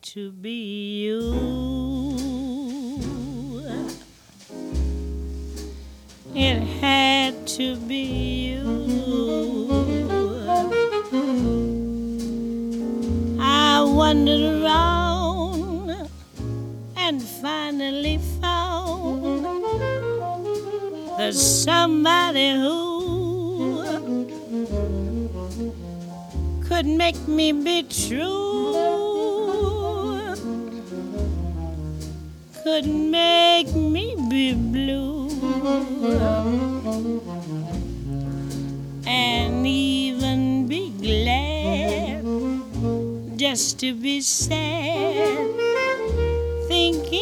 to be you. It had to be you. I wandered around and finally found there's somebody who could make me be true, could make me be blue, and even be glad just to be sad, thinking